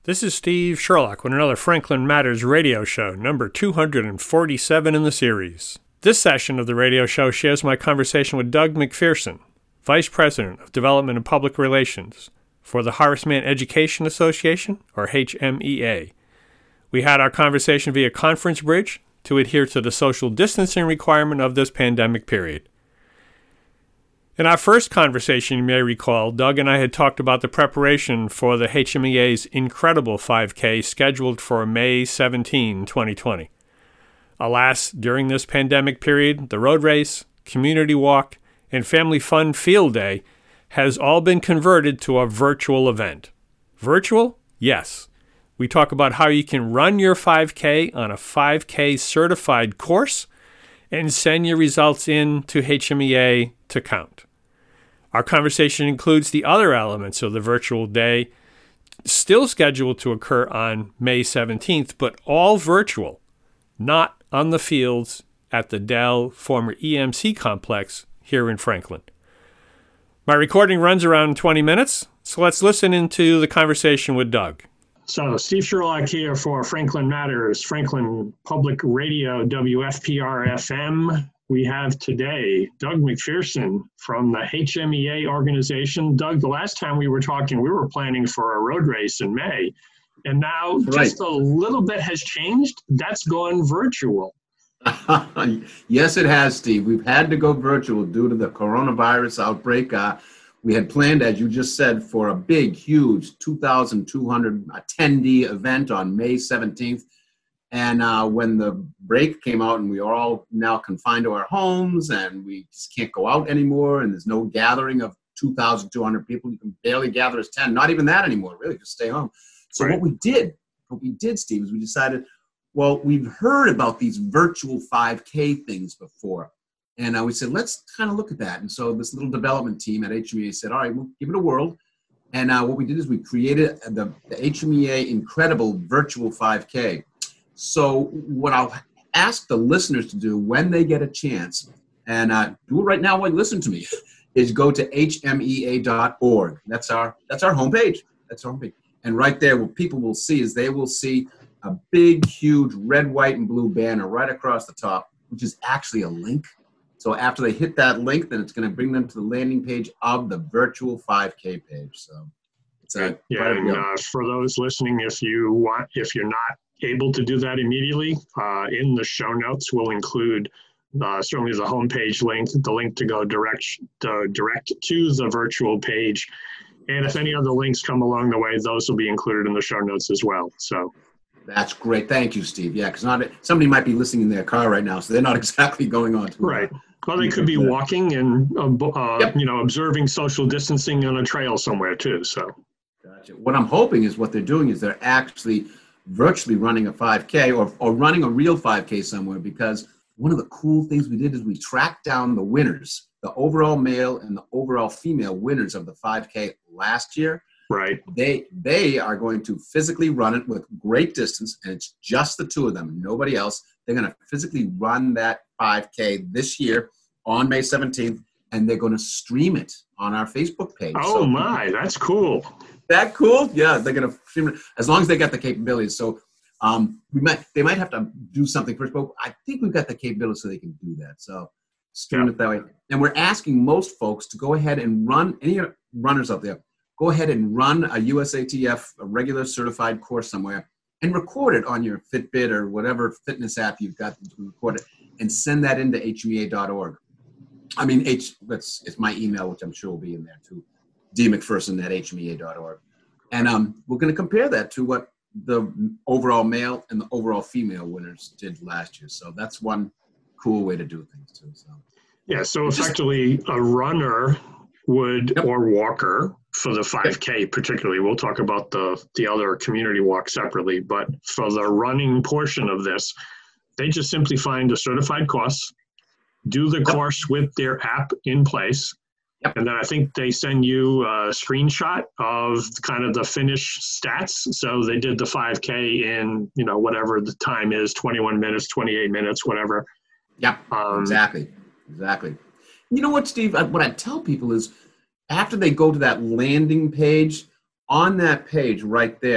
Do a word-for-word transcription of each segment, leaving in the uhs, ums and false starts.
This is Steve Sherlock with another Franklin Matters radio show, number two hundred forty-seven in the series. This session of the radio show shares my conversation with Doug McPherson, Vice President of Development and Public Relations for the Horace Mann Education Association, or H M E A. We had our conversation via conference bridge to adhere to the social distancing requirement of this pandemic period. In our first conversation, you may recall, Doug and I had talked about the preparation for the H M E A's incredible five K scheduled for May seventeenth, twenty twenty. Alas, during this pandemic period, the road race, community walk, and family fun field day has all been converted to a virtual event. Virtual? Yes. We talk about how you can run your five K on a five K certified course and send your results in to H M E A to count. Our conversation includes the other elements of the virtual day, still scheduled to occur on May seventeenth, but all virtual, not on the fields at the Dell former E M C complex here in Franklin. My recording runs around twenty minutes, so let's listen into the conversation with Doug. So, Steve Sherlock here for Franklin Matters, Franklin Public Radio, W F P R F M. We have today Doug McPherson from the H M E A organization. Doug, the last time we were talking, we were planning for a road race in May. And now right. Just a little bit has changed. That's gone virtual. Yes, it has, Steve. We've had to go virtual due to the coronavirus outbreak. Uh, we had planned, as you just said, for a big, huge two thousand two hundred attendee event on May seventeenth. And uh, when the break came out and we are all now confined to our homes and we just can't go out anymore and there's no gathering of two thousand two hundred people, you can barely gather as ten, not even that anymore, really, just stay home. So right. what we did, what we did, Steve, is we decided, well, we've heard about these virtual five K things before. And uh, we said, let's kind of look at that. And so this little development team at H M E A said, all right, we'll give it a whirl. And uh, what we did is we created the, the H M E A Incredible Virtual five K. So what I'll ask the listeners to do when they get a chance, and uh, do it right now while you listen to me, is go to H M E A dot org. That's our that's our homepage. That's our homepage. And right there, what people will see is they will see a big, huge red, white, and blue banner right across the top, which is actually a link. So after they hit that link, then it's going to bring them to the landing page of the virtual five K page. So it's a yeah. And uh, for those listening, if you want, if you're not able to do that immediately, uh, in the show notes we'll include uh, certainly the homepage link, the link to go direct uh, direct to the virtual page. And if any other links come along the way, those will be included in the show notes as well. So that's great. Thank you, Steve. Yeah, because not somebody might be listening in their car right now, so they're not exactly going on to right. Well, they could be walking and uh, uh, yep. you know, observing social distancing on a trail somewhere too. So, gotcha. What I'm hoping is what they're doing is they're actually virtually running a five K or or running a real five K somewhere, because one of the cool things we did is we tracked down the winners, the overall male and the overall female winners of the five K last year. Right. They they are going to physically run it with great distance, and it's just the two of them, nobody else. They're going to physically run that five K this year on May seventeenth, and they're going to stream it on our Facebook page. Oh, so, my, that's cool. That cool? Yeah, they're going to stream it as long as they got the capabilities. So um, we might they might have to do something first, but I think we've got the capability so they can do that. So stream yeah. it that way. And we're asking most folks to go ahead and run, any runners out there, go ahead and run a U S A T F, a regular certified course somewhere, and record it on your Fitbit or whatever fitness app you've got to record it, and send that into H M E A dot org. I mean, H, that's, it's my email, which I'm sure will be in there too, d mcpherson at H M E A dot org. And um, we're going to compare that to what the overall male and the overall female winners did last year. So that's one cool way to do things too. So yeah, so effectively a runner would, yep. or walker for the five K particularly, we'll talk about the, the other community walk separately, but for the running portion of this, they just simply find a certified course, do the yep. course with their app in place, yep. and then I think they send you a screenshot of kind of the finish stats. So they did the five K in, you know, whatever the time is, twenty-one minutes, twenty-eight minutes, whatever. Yep, um, exactly, exactly. You know what, Steve, what I tell people is after they go to that landing page, on that page right there,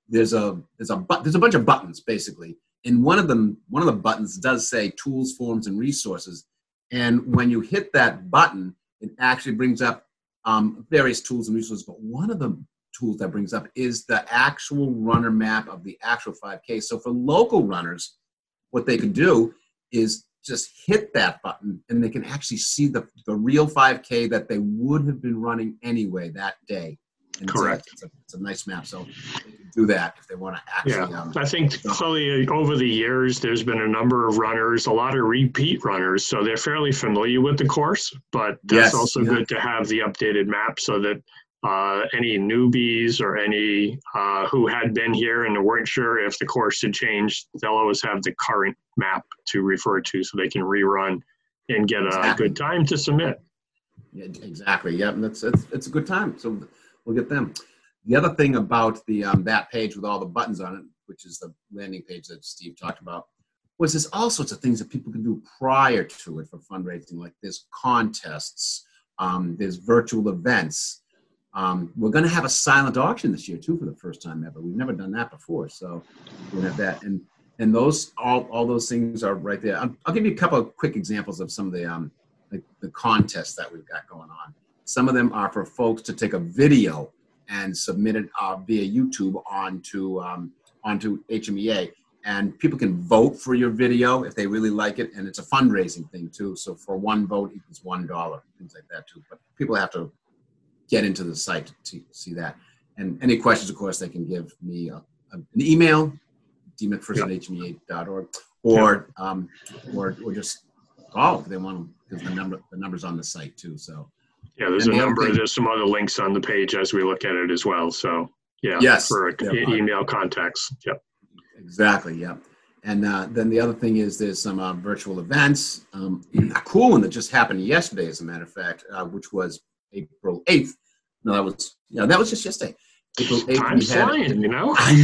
there's a there's a but there's a bunch of buttons basically, and one of them one of the buttons does say tools, forms, and resources. And when you hit that button, it actually brings up um, various tools and resources. But one of the tools that brings up is the actual runner map of the actual five K. So for local runners, what they can do is just hit that button and they can actually see the, the real five K that they would have been running anyway that day. And Correct. It's a, it's, a, it's a nice map. So they can do that if they want to actually. Yeah, Um, I think slowly over the years, there's been a number of runners, a lot of repeat runners, so they're fairly familiar with the course, but that's Yes, also yeah. good to have the updated map so that uh, any newbies or any uh, who had been here and weren't sure if the course had changed, they'll always have the current map to refer to so they can rerun and get a Exactly. good time to submit. Yeah, exactly. Yeah, and it's, it's it's a good time. So we'll get them. The other thing about the um, that page with all the buttons on it, which is the landing page that Steve talked about, was there's all sorts of things that people can do prior to it for fundraising. Like there's contests, um, there's virtual events. Um, we're going to have a silent auction this year too for the first time ever. We've never done that before, so we're going to have that. And and those all all those things are right there. I'll, I'll give you a couple of quick examples of some of the um like the contests that we've got going on. Some of them are for folks to take a video and submit it uh, via YouTube onto um, onto H M E A, and people can vote for your video if they really like it, and it's a fundraising thing too. So for one vote equals one dollar, things like that too. But people have to get into the site to see that. And any questions, of course, they can give me a, a, an email, d mcpherson at h m e a dot org, or um, or or just call if they want to, because the number the number's on the site too. So. Yeah, there's And a the other number, thing- there's some other links on the page as we look at it as well. So, yeah, Yes. for Yeah. e- email contacts. Yep. Exactly, yeah. And uh, then the other thing is there's some uh, virtual events. Um, a cool one that just happened yesterday, as a matter of fact, uh, which was April eighth. No, that was, yeah, that was just yesterday. April eighth. Time's we had- flying, you know? I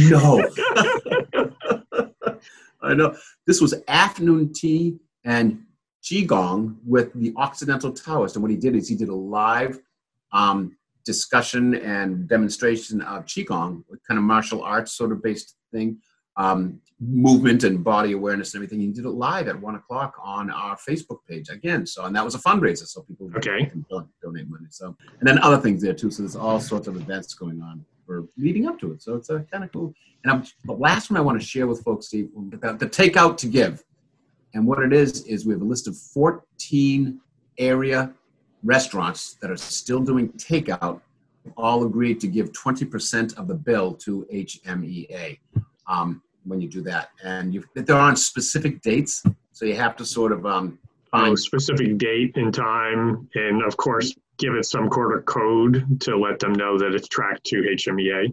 know. I know. This was afternoon tea and Qigong with the Occidental Taoist. And what he did is he did a live um, discussion and demonstration of Qigong, kind of martial arts sort of based thing, um, movement and body awareness and everything. He did it live at one o'clock on our Facebook page again. So, and that was a fundraiser, so people Okay. can don- donate money. So, and then other things there too. So there's all sorts of events going on for leading up to it. So it's a kind of cool. And I'm, the last one I want to share with folks, Steve, the, the Takeout to Give. And what it is, is we have a list of fourteen area restaurants that are still doing takeout, all agreed to give twenty percent of the bill to H M E A um, when you do that. And you, they're on specific dates, so you have to sort of um, A find. specific date and time, and of course, give it some sort of code to let them know that it's tracked to H M E A.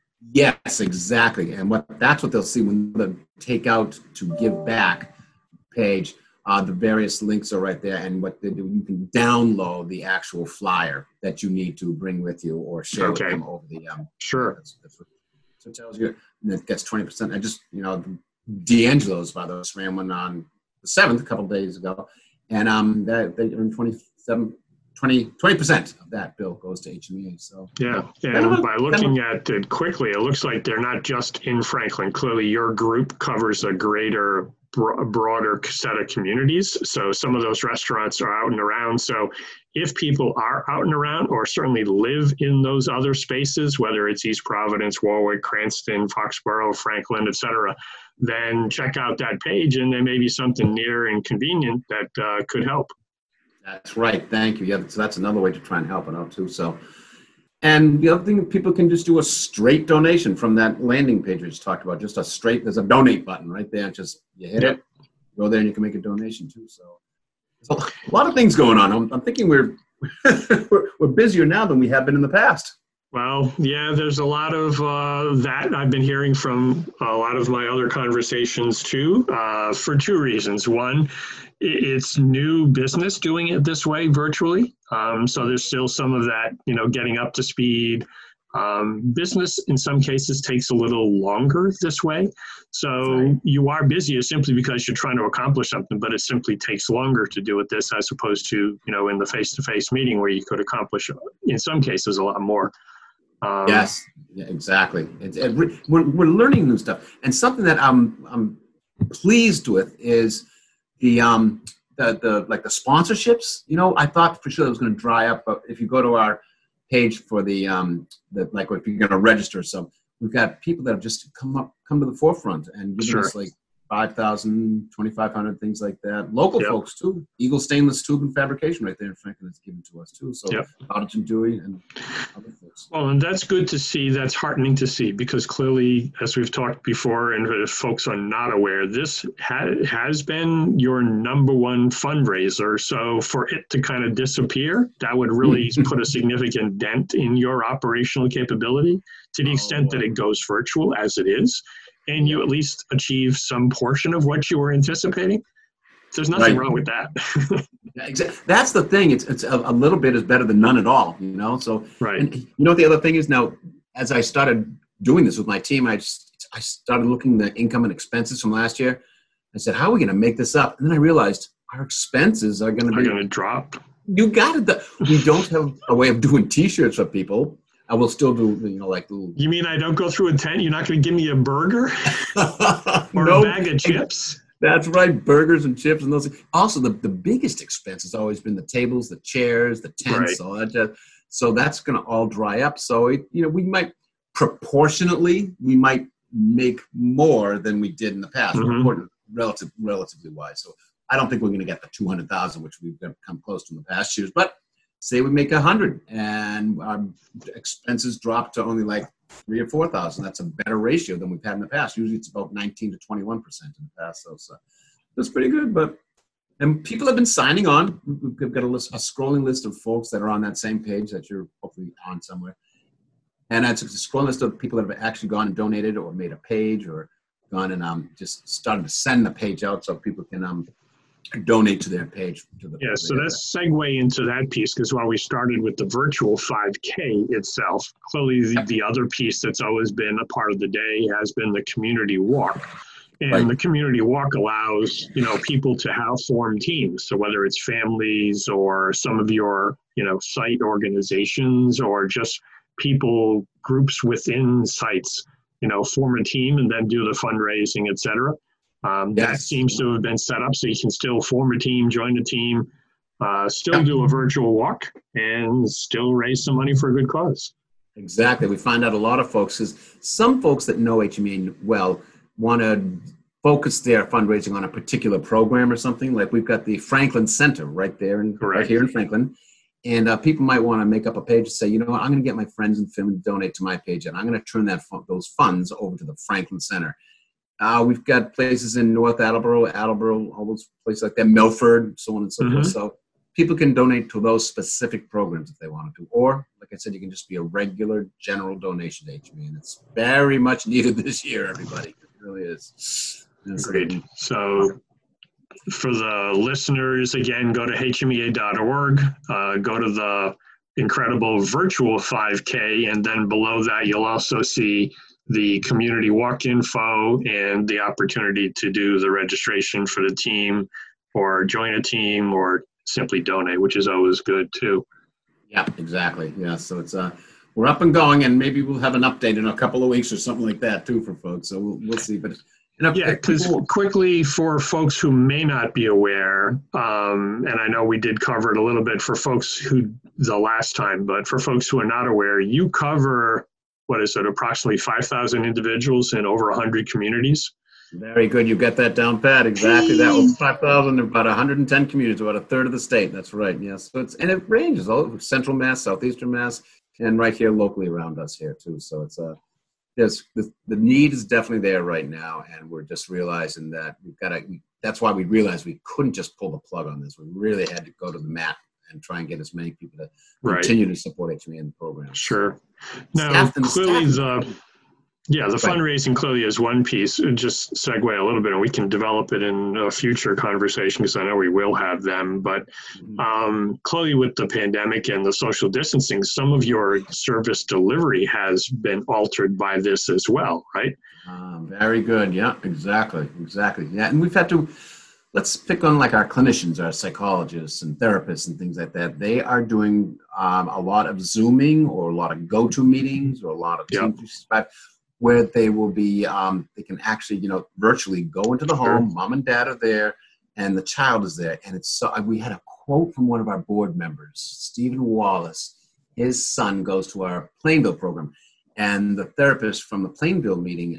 Yes, exactly. And what that's what they'll see when the Takeout to Give Back page. Uh, the various links are right there, and what they do, you can download the actual flyer that you need to bring with you or share Okay. with them over the. Um, Sure. that's, that's what, so it tells you, and it gets twenty percent. I just, you know, D'Angelo's, by the way, ran one on the seventh a couple days ago, and um, that they earned twenty-seven, twenty, twenty percent of that bill goes to H M E A. So Yeah, Kind of a- and by kind of looking at it quickly, it looks like they're not just in Franklin. Clearly, your group covers a greater, bro- broader set of communities. So some of those restaurants are out and around. So if people are out and around, or certainly live in those other spaces, whether it's East Providence, Warwick, Cranston, Foxborough, Franklin, et cetera, then check out that page, and there may be something near and convenient that uh, could help. that's right. Thank you. Yeah, so that's another way to try and help it out too. So, and the other thing, people can just do a straight donation from that landing page we just talked about. Just a straight, there's a donate button right there. Just you hit it, go there, and you can make a donation too. So, there's a lot of things going on. I'm, I'm thinking we're, we're we're busier now than we have been in the past. Well, yeah, there's a lot of uh, that I've been hearing from a lot of my other conversations too, uh, for two reasons. One, i- it's new business doing it this way virtually. Um, so there's still some of that, you know, getting up to speed. Um, business in some cases takes a little longer this way. So Right. you are busier simply because you're trying to accomplish something, but it simply takes longer to do it this as opposed to, you know, in the face-to-face meeting where you could accomplish in some cases a lot more. Um, yes, yeah, exactly. It's, it, we're, we're learning new stuff. And something that I'm, I'm pleased with is the, um, the, the, like the sponsorships. You know, I thought for sure it was going to dry up, but if you go to our page for the, um, the like if you're going to register some, we've got people that have just come up, come to the forefront and given Sure. us like five thousand, twenty-five hundred, things like that. Local Yep. folks too. Eagle Stainless Tube and Fabrication right there in Franklin is given to us too. So Yep. Cottage and Dewey and other folks. Well, and that's good to see. That's heartening to see because clearly, as we've talked before, and if folks are not aware, this ha- has been your number one fundraiser. So for it to kind of disappear, that would really put a significant dent in your operational capability to the Oh, extent that boy. it goes virtual as it is, and you at least achieve some portion of what you were anticipating. There's nothing Right. wrong with that. Yeah, exactly. That's the thing. It's it's a, a little bit is better than none at all, you know. So, Right. and you know what the other thing is now, as I started doing this with my team, I just I started looking at the income and expenses from last year. I said, how are we going to make this up? And then I realized our expenses are going to Are be. going to drop. You got it. We don't have a way of doing T-shirts for people. I will still do, you know, like little. You mean I don't go through a tent? You're not going to give me a burger or No, a bag of chips? That's right, burgers and chips and those. Also, the, the biggest expense has always been the tables, the chairs, the tents, Right. all that. jazz. So that's going to all dry up. So it, you know, we might proportionately we might make more than we did in the past, Mhm. relative relatively wise. So I don't think we're going to get the two hundred thousand, which we've come close to in the past years. But say we make a hundred and our expenses drop to only like three or four thousand. That's a better ratio than we've had in the past. Usually it's about nineteen to twenty-one percent in the past. So, so that's pretty good. But and people have been signing on. We've got a list, a scrolling list of folks that are on that same page that you're hopefully on somewhere. And that's a scrolling list of people that have actually gone and donated or made a page or gone and um just started to send the page out so people can um donate to their page. To the, Yeah, so let's segue into that piece because while we started with the virtual five K itself, clearly the, the other piece that's always been a part of the day has been the community walk. And Right. the community walk allows, you know, people to have form teams. So whether it's families or some of your, you know, site organizations or just people, groups within sites, you know, form a team and then do the fundraising, et cetera. Um, That Yes. seems to have been set up so you can still form a team, join a team, uh, still Yeah. do a virtual walk and still raise some money for a good cause. Exactly. We find out a lot of folks, because some folks that know H M E well want to focus their fundraising on a particular program or something. Like we've got the Franklin Center right there, in, right Correct. here in Franklin. And uh, people might want to make up a page and say, you know what, I'm going to get my friends and family to donate to my page, and I'm going to turn that fun- those funds over to the Franklin Center. Uh, we've got places in North Attleboro, Attleboro, all those places like that, Milford, so on and so Mhm. forth. So people can donate to those specific programs if they wanted to. Or, like I said, you can just be a regular general donation to H M E. And it's very much needed this year, everybody. It really is. And so they Agreed. can- So for the listeners, again, go to H M E A dot org, uh, go to the incredible virtual five K, and then below that, you'll also see the community walk info and the opportunity to do the registration for the team or join a team or simply donate, which is always good too. Yeah, exactly. Yeah, so it's uh, we're up and going, and maybe we'll have an update in a couple of weeks or something like that too for folks. So we'll, we'll see. But you know, Yeah, if because people- quickly for folks who may not be aware, um, and I know we did cover it a little bit for folks who the last time, but for folks who are not aware, you cover, what is it, approximately five thousand individuals in over one hundred communities. Very good. You got that down pat. Exactly. That was five thousand, about one hundred ten communities, about a third of the state. That's right. Yes. So it's, and it ranges all over Central Mass, Southeastern Mass, and right here locally around us here too. So it's a, uh, there's the, the need is definitely there right now. And we're just realizing that we've got to, that's why we realized we couldn't just pull the plug on this. We really had to go to the mat and try and get as many people to Right. continue to support H M E in the program. Sure. Now, Staff and clearly staff. the, yeah, the Right. fundraising clearly is one piece. And just segue a little bit, and we can develop it in a future conversation because I know we will have them. But Mhm. um, clearly with the pandemic and the social distancing, some of your service delivery has been altered by this as well, right? Um, very good. Yeah, exactly. Exactly. Yeah. And we've had to, let's pick on like our clinicians, our psychologists and therapists and things like that. They are doing um, a lot of Zooming or a lot of go-to meetings or a lot of Yep. Team three sixty-five, where they will be, um, they can actually, you know, virtually go into the home. Sure. Mom and dad are there, and the child is there. And it's so. We had a quote from one of our board members, Stephen Wallace. His son goes to our Plainville program, and the therapist from the Plainville meeting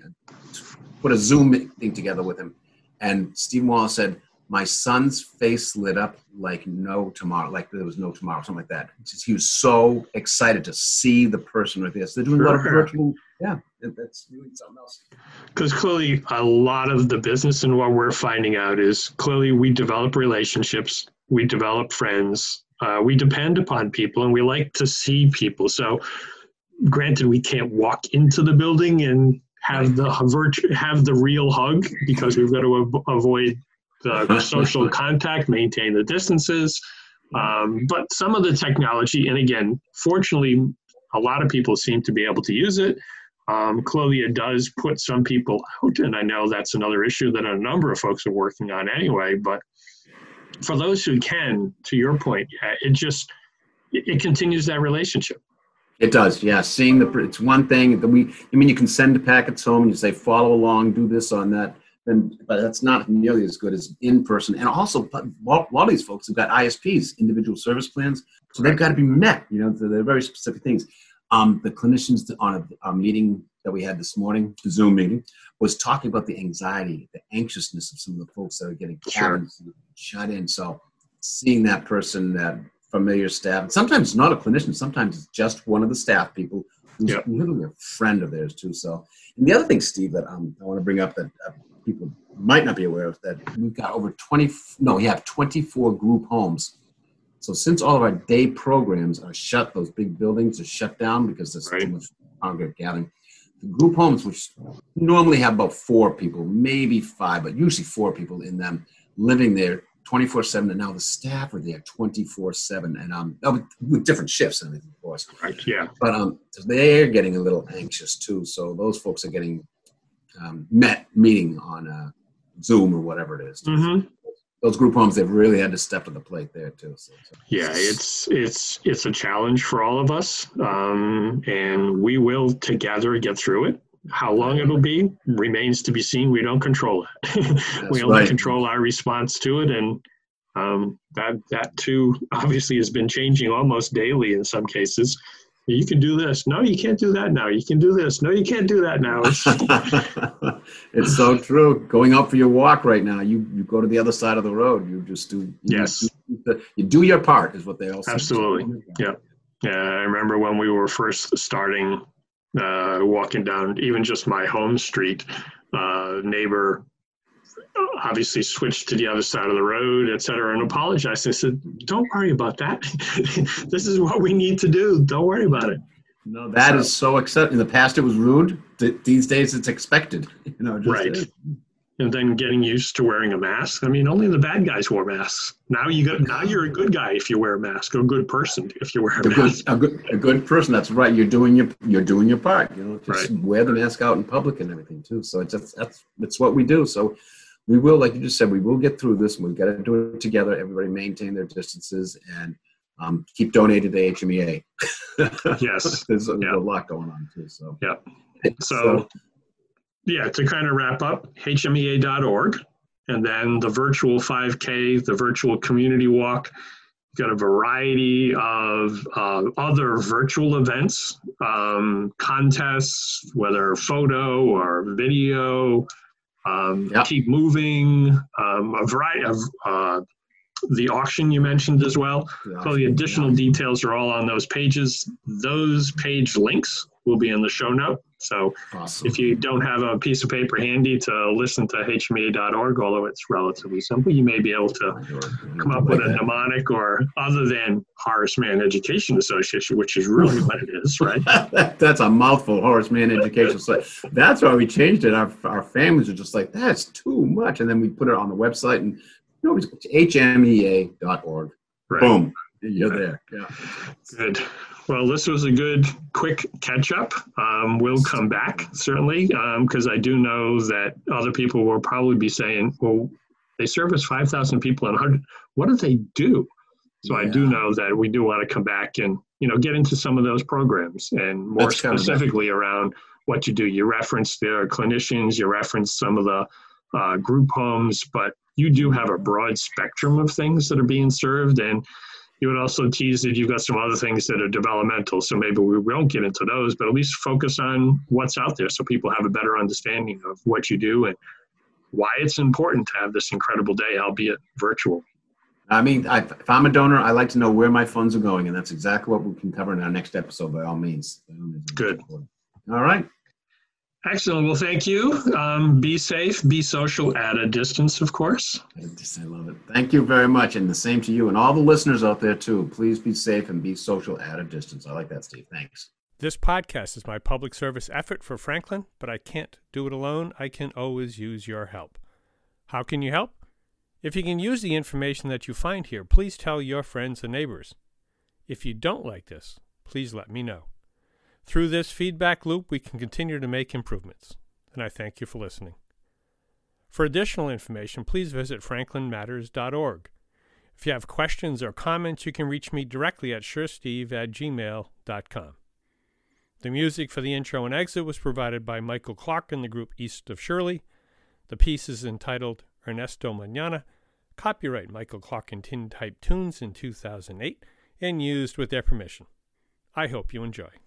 put a Zoom thing together with him. And Stephen Wallace said, my son's face lit up like no tomorrow, like there was no tomorrow, something like that. Just, he was so excited to see the person right there. So they're doing a lot of Sure. virtual, yeah, that- that's really something else. Because clearly a lot of the business and what we're finding out is clearly we develop relationships, we develop friends, uh, we depend upon people, and we like to see people. So granted, we can't walk into the building and have the virtu- have the real hug because we've got to av- avoid the social contact, maintain the distances. Um, but some of the technology, and again, fortunately, a lot of people seem to be able to use it. Um, clearly, it does put some people out, and I know that's another issue that a number of folks are working on anyway. But for those who can, to your point, it just it, it continues that relationship. It does, yeah. Seeing the, it's one thing that we, I mean, you can send the packets home and you say, follow along, do this on that. And, but that's not nearly as good as in person. And also, a lot of these folks have got I S Ps, individual service plans, so they've got to be met. You know, they're very specific things. Um, the clinicians on a, a meeting that we had this morning, the Zoom meeting, was talking about the anxiety, the anxiousness of some of the folks that are getting cabins sure. shut in. So seeing that person, that familiar staff, sometimes it's not a clinician, sometimes it's just one of the staff people who's yep. literally a friend of theirs too. So, and the other thing, Steve, that um, I want to bring up that uh, people might not be aware of, that we've got over twenty, no, we have twenty-four group homes. So since all of our day programs are shut, those big buildings are shut down because there's right. too much congregate gathering. The group homes, which normally have about four people, maybe five, but usually four people in them living there twenty-four seven, and now the staff are there twenty-four seven, and um, with, with different shifts and everything, of course. Right, yeah. But um, they're getting a little anxious too. So those folks are getting um, met, meeting on uh, Zoom or whatever it is. Mm-hmm. Those group homes, they've really had to step to the plate there too. So, so. Yeah, it's it's it's a challenge for all of us, um, and we will together get through it. How long it'll be remains to be seen. We don't control it. we only right. control our response to it, and um, that that too obviously has been changing almost daily in some cases. You can do this. No, you can't do that now. You can do this. No, you can't do that now. It's so true. Going out for your walk right now, you, you go to the other side of the road. You just do. You yes. Do, you do your part, is what they all say. Absolutely. Yeah. Yeah. I remember when we were first starting, uh, walking down even just my home street, uh, neighbor obviously switched to the other side of the road, et cetera, and apologized. I said, don't worry about that. This is what we need to do. Don't worry about it. No, that so, is so accepted. In the past, it was rude. These days, it's expected. You know, just right. Is. And then getting used to wearing a mask. I mean, only the bad guys wore masks. Now you got. Now you're a good guy if you wear a mask, or a good person if you wear a, a mask. Good, a good, a good person. That's right. You're doing your, you're doing your part. You know, just right. wear the mask out in public and everything too. So it's just, that's that's what we do. So. We will, like you just said, we will get through this. And we've got to do it together. Everybody maintain their distances and um, keep donating to H M E A. Yes. there's, there's yeah. a lot going on too. So, yeah. So, yeah, to kind of wrap up, H M E A dot org, and then the virtual five K, the virtual community walk. You've got a variety of uh, other virtual events, um, contests, whether photo or video. Um, yep. Keep moving, um, a variety of uh, the auction you mentioned as well. The so the additional yeah. details are all on those pages. Those page links will be in the show note. So awesome. If you don't have a piece of paper handy to listen to H M E A dot org, although it's relatively simple, you may be able to come up with a mnemonic, or other than Horace Mann Education Association, which is really what it is, right? That's a mouthful, Horace Mann Education Association. That's why we changed it. Our, our families are just like, that's too much. And then we put it on the website, and you know, it's H M E A dot org. Right. Boom. You're right. there. Yeah. Good. Well, this was a good, quick catch-up. Um, we'll come back, certainly, because um, I do know that other people will probably be saying, well, They service five thousand people and one hundred. What do they do? So yeah. I do know that we do want to come back and, you know, get into some of those programs and more That's specifically kind of around what you do. You reference the clinicians, you reference some of the uh, group homes, but you do have a broad spectrum of things that are being served. And you would also tease that you've got some other things that are developmental. So maybe we won't get into those, but at least focus on what's out there so people have a better understanding of what you do and why it's important to have this incredible day, albeit virtual. I mean, I, if I'm a donor, I like to know where my funds are going, and that's exactly what we can cover in our next episode, by all means. Good. All right. Excellent. Well, thank you. Um, be safe, be social at a distance, of course. I just, I love it. Thank you very much, and the same to you and all the listeners out there, too. Please be safe and be social at a distance. I like that, Steve. Thanks. This podcast is my public service effort for Franklin, but I can't do it alone. I can always use your help. How can you help? If you can use the information that you find here, please tell your friends and neighbors. If you don't like this, please let me know. Through this feedback loop, we can continue to make improvements, and I thank you for listening. For additional information, please visit franklin matters dot org. If you have questions or comments, you can reach me directly at suresteve at gmail dot com. The music for the intro and exit was provided by Michael Clark and the group East of Shirley. The piece is entitled Ernesto Mañana, copyright Michael Clark and Tintype Tunes in two thousand eight, and used with their permission. I hope you enjoy.